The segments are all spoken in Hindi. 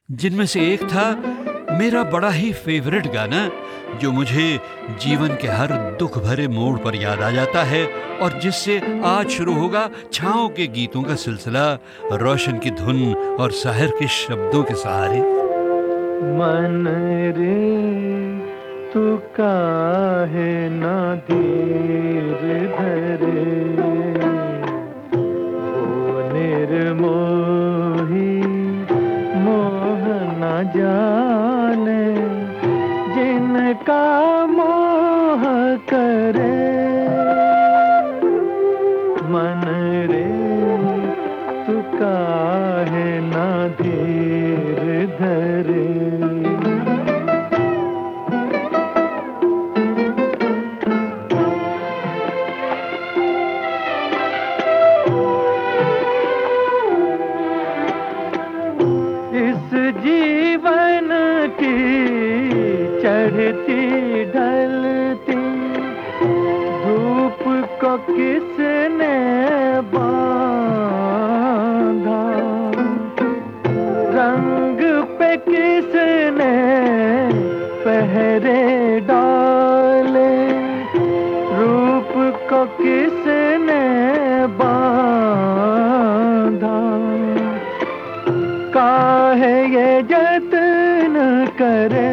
जिनमें से एक था मेरा बड़ा ही फेवरेट गाना, जो मुझे जीवन के हर दुख भरे मोड़ पर याद आ जाता है, और जिससे आज शुरू होगा छाँव के गीतों का सिलसिला, रोशन की धुन और साहिर के शब्दों के सहारे। मन रे तू काहे ना धीर धरे, वो निर्मोही मोह न जाने, जिनका मोह करे। मन रे तू काहे ना धीर धरे। जीवन की चढ़ती ढलती धूप को किसने बांधा, रंग पे किसने पहरे डाले, रूप को किसने बांधा। काहे ये जतन करे,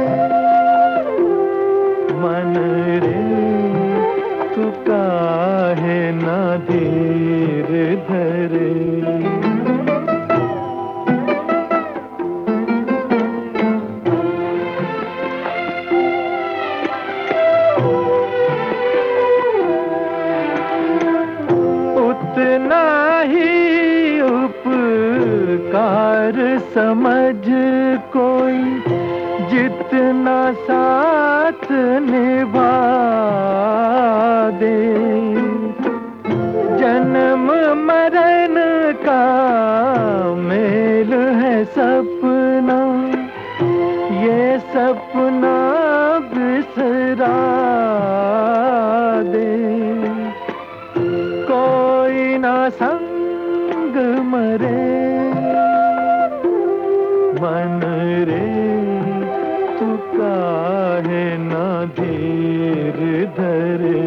मन रे तू काहे ना धीर धरे। उतना ही उपकार समझ कोई, जितना साथ निभा दे। जन्म मरण का मेल है सपना, ये सपना बिसरा दे। कोई ना संग मरे, मन रे तू काहे ना धीर धरे।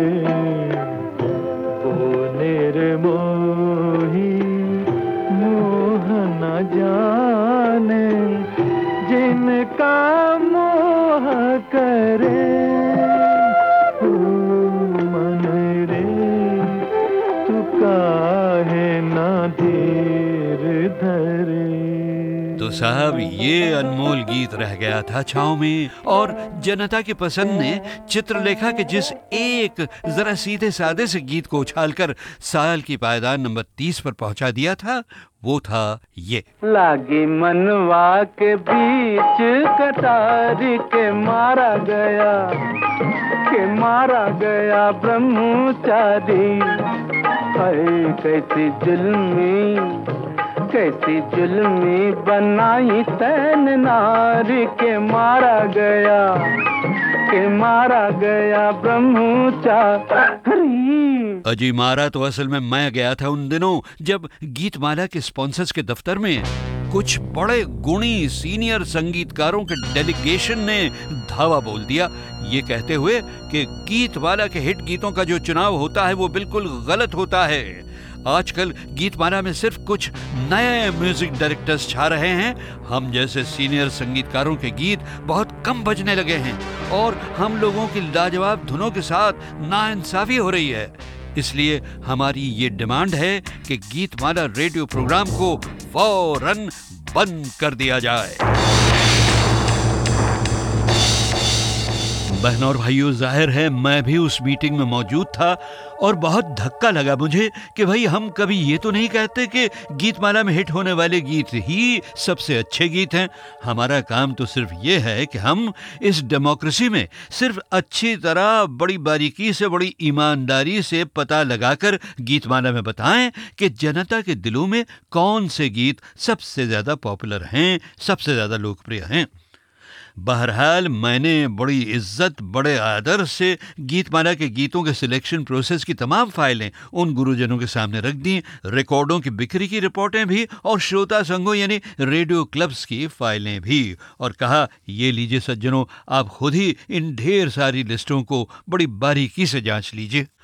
वो निर्मोही मोह न जाने, जिनका मोह करे। मन रे तू काहे ना धीर धरे। तो साहब, ये अनमोल गीत रह गया था छाँव में, और जनता की पसंद ने चित्रलेखा के जिस एक जरा सीधे सादे से गीत को उछालकर साल की पायदान नंबर 30 पर पहुंचा दिया था, वो था ये। लागी मनवा के बीच कटार के मारा गया ब्रह्मचारी। कैसी जुल्मी बनाई तैन नारी, के मारा गया ब्रह्मचारी। अजी, मारा तो असल में मैं गया था उन दिनों, जब गीतमाला के स्पॉन्सर्स के दफ्तर में कुछ बड़े गुणी सीनियर संगीतकारों के डेलीगेशन ने धावा बोल दिया, ये कहते हुए कि गीतमाला के हिट गीतों का जो चुनाव होता है वो बिल्कुल गलत होता है। आजकल गीतमाला में सिर्फ कुछ नए म्यूजिक डायरेक्टर्स छा रहे हैं, हम जैसे सीनियर संगीतकारों के गीत बहुत कम बजने लगे हैं, और हम लोगों की लाजवाब धुनों के साथ नाइंसाफी हो रही है। इसलिए हमारी ये डिमांड है कि गीतमाला रेडियो प्रोग्राम को फौरन बंद कर दिया जाए। बहनों और भाइयों, जाहिर है मैं भी उस मीटिंग में मौजूद था, और बहुत धक्का लगा मुझे कि भाई, हम कभी ये तो नहीं कहते कि गीतमाला में हिट होने वाले गीत ही सबसे अच्छे गीत हैं। हमारा काम तो सिर्फ ये है कि हम इस डेमोक्रेसी में सिर्फ अच्छी तरह, बड़ी बारीकी से, बड़ी ईमानदारी से पता लगाकर गीतमाला में बताएं कि जनता के दिलों में कौन से गीत सबसे ज्यादा पॉपुलर हैं, सबसे ज्यादा लोकप्रिय हैं। बहरहाल मैंने बड़ी इज्जत, बड़े आदर से गीतमाला के गीतों के सिलेक्शन प्रोसेस की तमाम फाइलें उन गुरुजनों के सामने रख दी, रिकॉर्डों की बिक्री की रिपोर्टें भी और श्रोता संघों यानी रेडियो क्लब्स की फाइलें भी, और कहा, ये लीजिए सज्जनों, आप खुद ही इन ढेर सारी लिस्टों को बड़ी बारीकी से जांच लीजिए।